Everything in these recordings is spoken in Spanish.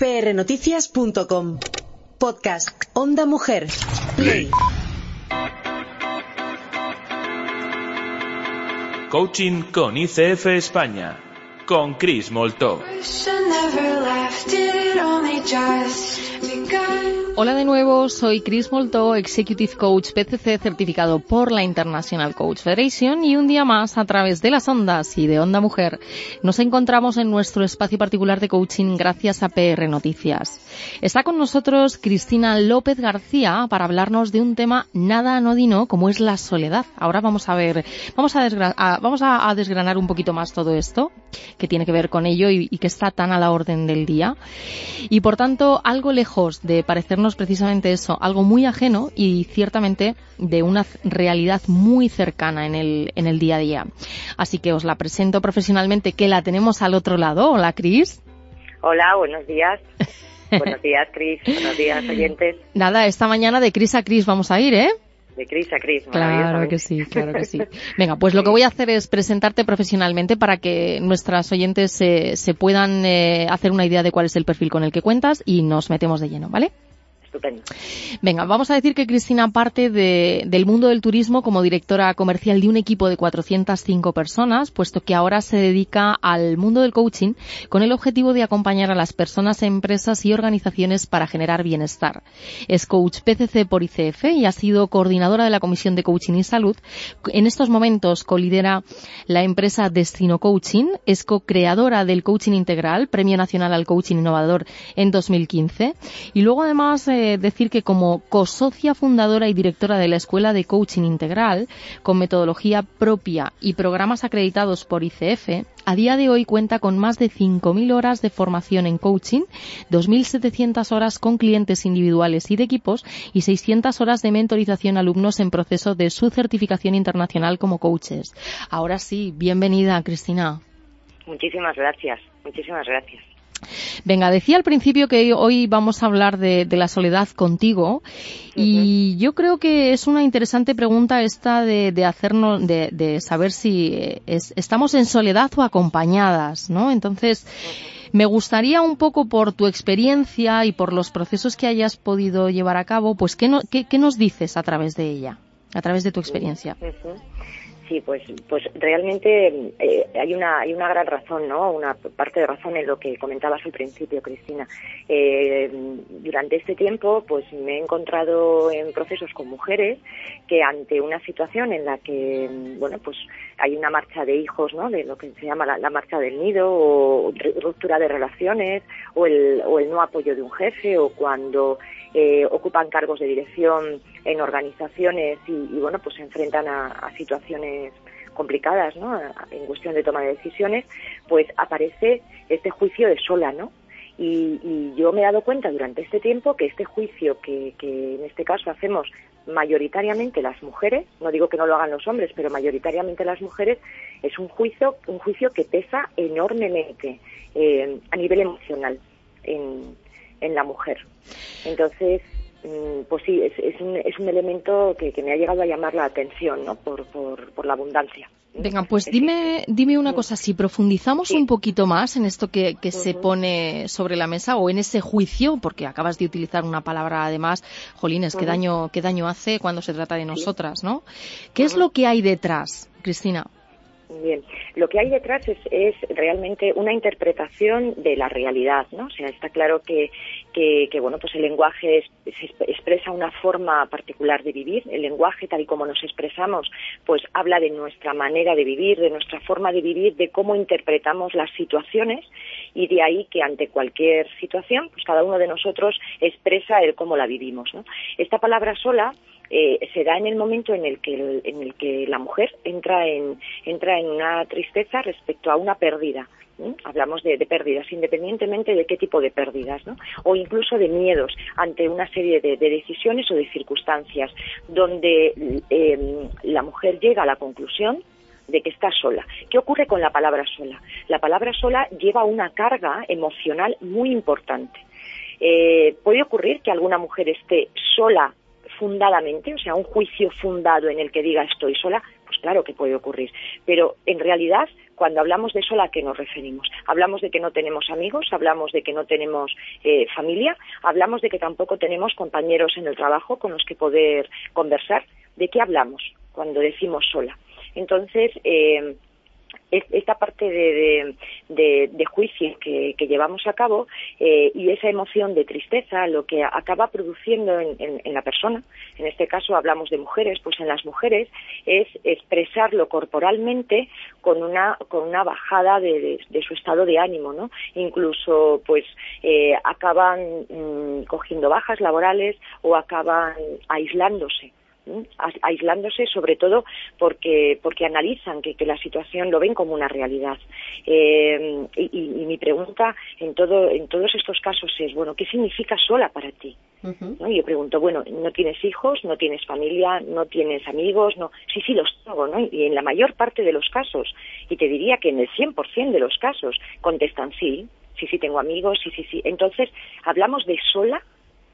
prnoticias.com. Podcast Onda Mujer. Play. Coaching con ICF España, con Chris Moltó. Hola de nuevo, soy Chris Moltó, Executive Coach PCC certificado por la International Coach Federation, y un día más, a través de las ondas y de Onda Mujer, nos encontramos en nuestro espacio particular de coaching gracias a PR Noticias. Está con nosotros Cristina López García para hablarnos de un tema nada anodino como es la soledad. Ahora vamos a desgranar un poquito más todo esto que tiene que ver con ello y que está tan a la orden del día. Y por tanto, algo lejos de parecernos precisamente eso, algo muy ajeno y ciertamente de una realidad muy cercana en el día a día. Así que os la presento profesionalmente, que la tenemos al otro lado. Hola, Cris. Hola, buenos días. Buenos días, Cris. Buenos días, oyentes. Nada, esta mañana de Cris a Cris vamos a ir, ¿eh? De Cris a Cris, claro que sí. Venga, pues lo que voy a hacer es presentarte profesionalmente para que nuestras oyentes se puedan hacer una idea de cuál es el perfil con el que cuentas y nos metemos de lleno, ¿vale? Estupendo. Venga, vamos a decir que Cristina parte del mundo del turismo como directora comercial de un equipo de 405 personas, puesto que ahora se dedica al mundo del coaching con el objetivo de acompañar a las personas, empresas y organizaciones para generar bienestar. Es coach PCC por ICF y ha sido coordinadora de la Comisión de Coaching y Salud. En estos momentos colidera la empresa Destino Coaching, es co-creadora del Coaching Integral, Premio Nacional al Coaching Innovador en 2015, y luego además decir que como cosocia fundadora y directora de la Escuela de Coaching Integral, con metodología propia y programas acreditados por ICF, a día de hoy cuenta con más de 5.000 horas de formación en coaching, 2.700 horas con clientes individuales y de equipos y 600 horas de mentorización a alumnos en proceso de su certificación internacional como coaches. Ahora sí, bienvenida, Cristina. Muchísimas gracias. Venga, decía al principio que hoy vamos a hablar de la soledad contigo y yo creo que es una interesante pregunta esta de hacernos, de saber si estamos en soledad o acompañadas, ¿no? Entonces, me gustaría un poco por tu experiencia y por los procesos que hayas podido llevar a cabo, pues ¿qué nos dices a través de ella, a través de tu experiencia? Sí, pues realmente hay una gran razón, ¿no? Una parte de razón en lo que comentabas al principio, Cristina. Durante este tiempo, pues me he encontrado en procesos con mujeres que ante una situación en la que, bueno, pues hay una marcha de hijos, ¿no? De lo que se llama la marcha del nido, o ruptura de relaciones, o el no apoyo de un jefe, o cuando ocupan cargos de dirección en organizaciones y bueno, pues se enfrentan a situaciones complicadas, ¿no? En cuestión de toma de decisiones, pues aparece este juicio de sola, ¿no? Y yo me he dado cuenta durante este tiempo que este juicio que en este caso hacemos mayoritariamente las mujeres, no digo que no lo hagan los hombres, pero mayoritariamente las mujeres, es un juicio que pesa enormemente a nivel emocional en la mujer. Entonces, pues sí, es un elemento que me ha llegado a llamar la atención, ¿no? Por la abundancia. Venga, pues dime una cosa, si profundizamos un poquito más en esto que se pone sobre la mesa, o en ese juicio, porque acabas de utilizar una palabra además, jolines, qué daño hace cuando se trata de nosotras, ¿no? ¿Qué es lo que hay detrás, Cristina? Bien, lo que hay detrás es realmente una interpretación de la realidad, ¿no? O sea, está claro que bueno, pues el lenguaje expresa una forma particular de vivir. El lenguaje, tal y como nos expresamos, pues habla de nuestra manera de vivir, de nuestra forma de vivir, de cómo interpretamos las situaciones, y de ahí que ante cualquier situación, pues cada uno de nosotros expresa el cómo la vivimos, ¿no? Esta palabra sola se da en el momento en el que la mujer entra en una tristeza respecto a una pérdida. Hablamos de pérdidas, independientemente de qué tipo de pérdidas, ¿no? O incluso de miedos ante una serie de decisiones o de circunstancias donde la mujer llega a la conclusión de que está sola. ¿Qué ocurre con la palabra sola? La palabra sola lleva una carga emocional muy importante. Puede ocurrir que alguna mujer esté sola fundadamente, o sea, un juicio fundado en el que diga estoy sola, pues claro que puede ocurrir. Pero en realidad, cuando hablamos de sola, ¿a qué nos referimos? Hablamos de que no tenemos amigos, hablamos de que no tenemos familia, hablamos de que tampoco tenemos compañeros en el trabajo con los que poder conversar. ¿De qué hablamos cuando decimos sola? Entonces, esta parte de juicio que llevamos a cabo y esa emoción de tristeza, lo que acaba produciendo en la persona, en este caso hablamos de mujeres, pues en las mujeres es expresarlo corporalmente con una bajada de su estado de ánimo, ¿no? Incluso pues acaban cogiendo bajas laborales o acaban aislándose sobre todo porque analizan que la situación lo ven como una realidad. Y mi pregunta en todos estos casos es, bueno, ¿qué significa sola para ti? ¿No? Y yo pregunto, bueno, ¿no tienes hijos, no tienes familia, no tienes amigos? No, sí, los tengo, ¿no? Y en la mayor parte de los casos, y te diría que en el 100% de los casos, contestan sí, tengo amigos, sí. Entonces, hablamos de sola,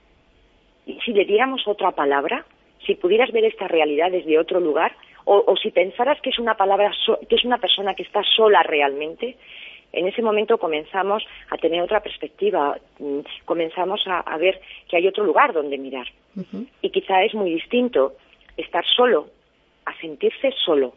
y si le diéramos otra palabra, si pudieras ver esta realidad desde otro lugar, o si pensaras que es una palabra, que es una persona que está sola realmente, en ese momento comenzamos a tener otra perspectiva, comenzamos a ver que hay otro lugar donde mirar. Y quizá es muy distinto estar solo a sentirse solo.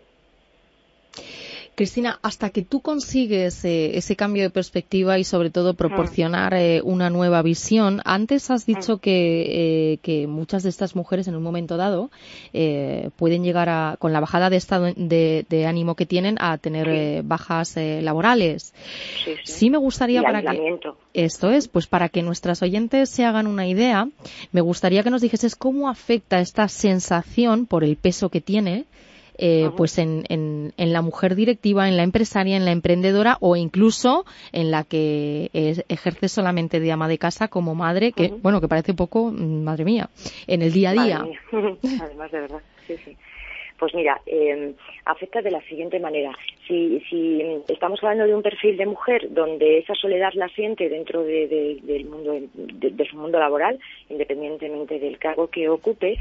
Cristina, hasta que tú consigues ese cambio de perspectiva y sobre todo proporcionar una nueva visión, antes has dicho que muchas de estas mujeres en un momento dado pueden llegar con la bajada de estado de ánimo que tienen a tener bajas laborales. Sí me gustaría esto es, pues para que nuestras oyentes se hagan una idea, me gustaría que nos dijeses cómo afecta esta sensación por el peso que tiene pues en la mujer directiva, en la empresaria, en la emprendedora o incluso en la que ejerce solamente de ama de casa como madre, que bueno, que parece poco, madre mía, en el día a día. Además, de verdad, sí. Pues mira, afecta de la siguiente manera. Si estamos hablando de un perfil de mujer donde esa soledad la siente dentro de su mundo laboral, independientemente del cargo que ocupe,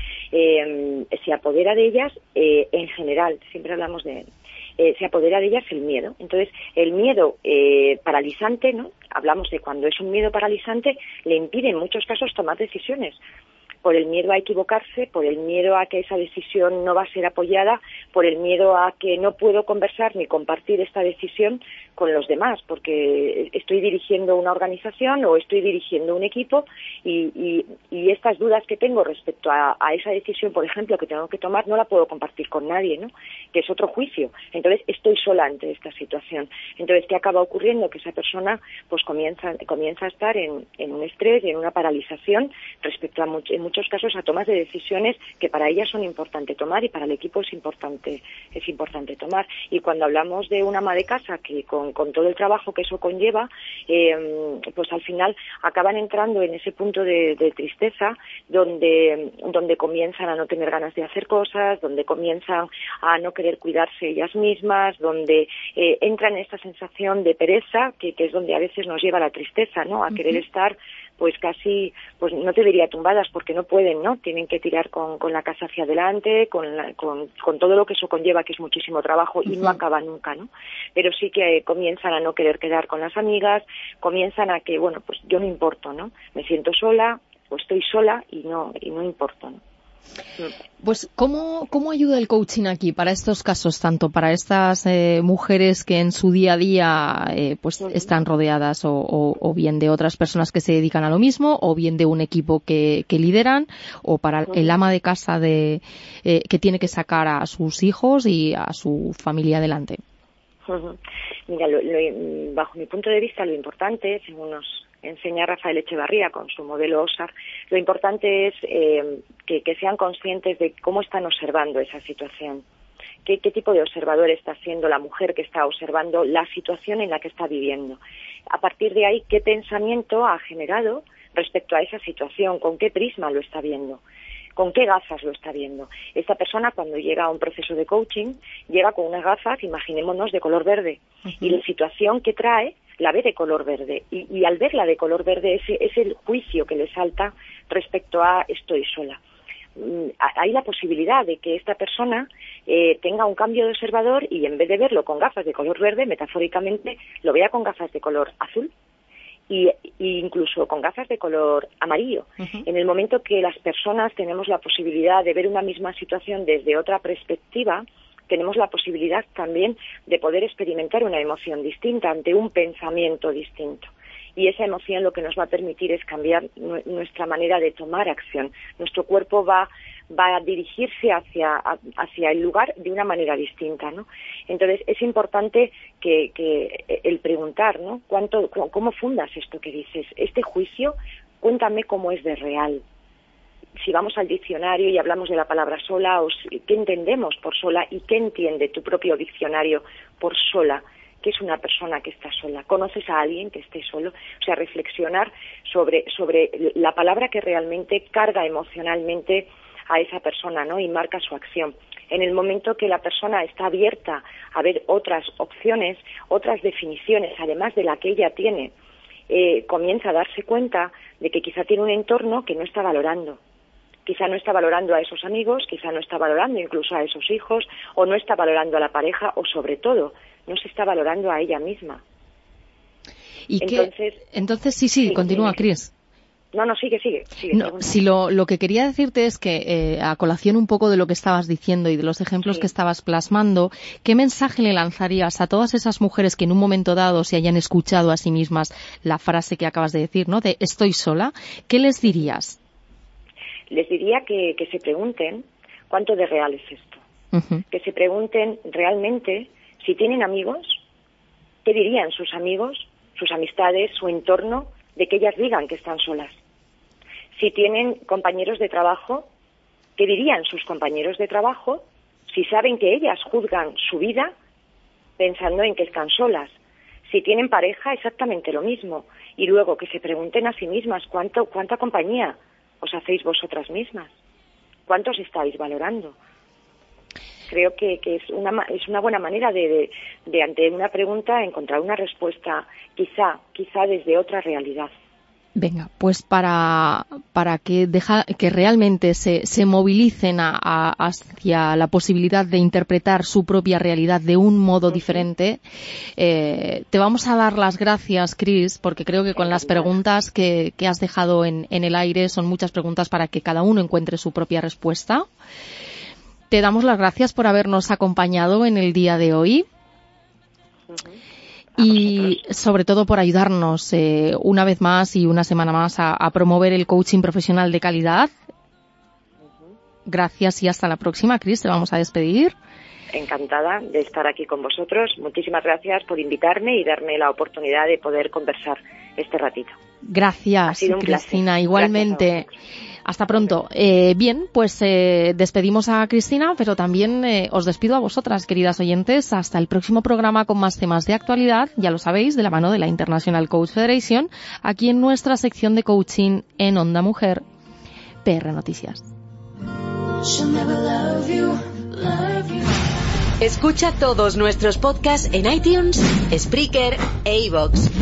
se apodera de ellas, en general, siempre hablamos de se apodera de ellas el miedo. Entonces, el miedo paralizante, ¿no? Hablamos de cuando es un miedo paralizante, le impide en muchos casos tomar decisiones. Por el miedo a equivocarse, por el miedo a que esa decisión no va a ser apoyada, por el miedo a que no puedo conversar ni compartir esta decisión con los demás, porque estoy dirigiendo una organización o estoy dirigiendo un equipo y estas dudas que tengo respecto a esa decisión, por ejemplo, que tengo que tomar, no la puedo compartir con nadie, ¿no? Que es otro juicio. Entonces, estoy sola ante esta situación. Entonces, ¿qué acaba ocurriendo? Que esa persona pues comienza a estar en un estrés y en una paralización respecto en muchos casos a tomas de decisiones que para ellas son importantes tomar y para el equipo es importante tomar. Y cuando hablamos de una ama de casa que con todo el trabajo que eso conlleva, pues al final acaban entrando en ese punto de tristeza donde comienzan a no tener ganas de hacer cosas, donde comienzan a no querer cuidarse ellas mismas, donde entran en esta sensación de pereza que es donde a veces nos lleva la tristeza, ¿no? A querer estar pues casi, pues no te diría tumbadas porque no pueden, ¿no? Tienen que tirar con la casa hacia adelante, con todo lo que eso conlleva, que es muchísimo trabajo y no acaba nunca, ¿no? Pero sí que comienzan a no querer quedar con las amigas, comienzan a que, bueno, pues yo no importo, ¿no? Me siento sola o estoy sola y no importo, ¿no? Pues, ¿cómo ayuda el coaching aquí para estos casos, tanto para estas mujeres que en su día a día pues están rodeadas o bien de otras personas que se dedican a lo mismo, o bien de un equipo que lideran, o para el ama de casa que tiene que sacar a sus hijos y a su familia adelante? Mira, bajo mi punto de vista, lo importante, según nos enseña Rafael Echevarría con su modelo OSAR, lo importante es que sean conscientes de cómo están observando esa situación. ¿Qué tipo de observador está siendo la mujer que está observando la situación en la que está viviendo? A partir de ahí, ¿qué pensamiento ha generado respecto a esa situación? ¿Con qué prisma lo está viendo? ¿Con qué gafas lo está viendo? Esta persona, cuando llega a un proceso de coaching, llega con unas gafas, imaginémonos, de color verde. Y la situación que trae la ve de color verde. Y al verla de color verde, es el juicio que le salta respecto a estoy sola. hay la posibilidad de que esta persona tenga un cambio de observador y en vez de verlo con gafas de color verde, metafóricamente, lo vea con gafas de color azul y incluso con gafas de color amarillo. Uh-huh. En el momento que las personas tenemos la posibilidad de ver una misma situación desde otra perspectiva, tenemos la posibilidad también de poder experimentar una emoción distinta ante un pensamiento distinto. Y esa emoción lo que nos va a permitir es cambiar nuestra manera de tomar acción. Nuestro cuerpo va a dirigirse hacia el lugar de una manera distinta, ¿no? Entonces es importante que el preguntar, ¿no? ¿Cómo fundas esto que dices? Este juicio, cuéntame cómo es de real. Si vamos al diccionario y hablamos de la palabra sola, ¿qué entendemos por sola y qué entiende tu propio diccionario por sola? ¿Qué es una persona que está sola? ¿Conoces a alguien que esté solo? O sea, reflexionar sobre la palabra que realmente carga emocionalmente a esa persona, ¿no? Y marca su acción. En el momento que la persona está abierta a ver otras opciones, otras definiciones, además de la que ella tiene, comienza a darse cuenta de que quizá tiene un entorno que no está valorando. Quizá no está valorando a esos amigos, quizá no está valorando incluso a esos hijos, o no está valorando a la pareja, o sobre todo, no se está valorando a ella misma. ¿Y entonces sí, continúa, Cris. No, sigue. No, si lo que quería decirte es que, a colación un poco de lo que estabas diciendo y de los ejemplos que estabas plasmando, ¿qué mensaje le lanzarías a todas esas mujeres que en un momento dado se hayan escuchado a sí mismas la frase que acabas de decir, ¿no? De estoy sola? ¿Qué les dirías? Les diría que se pregunten cuánto de real es esto. Uh-huh. Que se pregunten realmente si tienen amigos, ¿qué dirían sus amigos, sus amistades, su entorno, de que ellas digan que están solas? Si tienen compañeros de trabajo, ¿qué dirían sus compañeros de trabajo si saben que ellas juzgan su vida pensando en que están solas? Si tienen pareja, exactamente lo mismo. Y luego que se pregunten a sí mismas cuánta compañía os hacéis vosotras mismas. ¿Cuántos estáis valorando? Creo que es una buena manera de ante una pregunta encontrar una respuesta quizá desde otra realidad. Venga, pues para que realmente se movilicen hacia la posibilidad de interpretar su propia realidad de un modo diferente, te vamos a dar las gracias, Cris, porque creo que con las preguntas que has dejado en el aire son muchas preguntas para que cada uno encuentre su propia respuesta. Te damos las gracias por habernos acompañado en el día de hoy. Y sobre todo por ayudarnos una vez más y una semana más a promover el coaching profesional de calidad. Gracias y hasta la próxima, Cris. Te vamos a despedir. Encantada de estar aquí con vosotros. Muchísimas gracias por invitarme y darme la oportunidad de poder conversar este ratito. Gracias, Cristina. Igualmente. Hasta pronto. Bien, pues despedimos a Cristina, pero también os despido a vosotras, queridas oyentes, hasta el próximo programa con más temas de actualidad, ya lo sabéis, de la mano de la International Coach Federation, aquí en nuestra sección de coaching en Onda Mujer, PR Noticias. Escucha todos nuestros podcasts en iTunes, Spreaker e iVoox.